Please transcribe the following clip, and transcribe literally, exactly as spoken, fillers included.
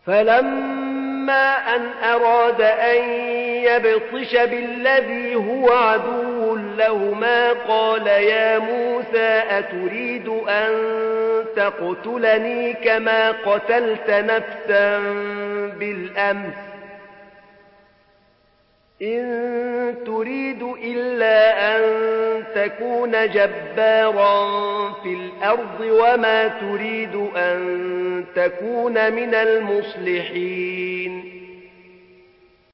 فلما أن أراد أن يبطش بالذي هو عدو لهما قال يا موسى أتريد أن تقتلني كما قتلت نفسا بالأمس إن تريد إلا أن تكون جبارا في الأرض وما تريد أن تكون من المصلحين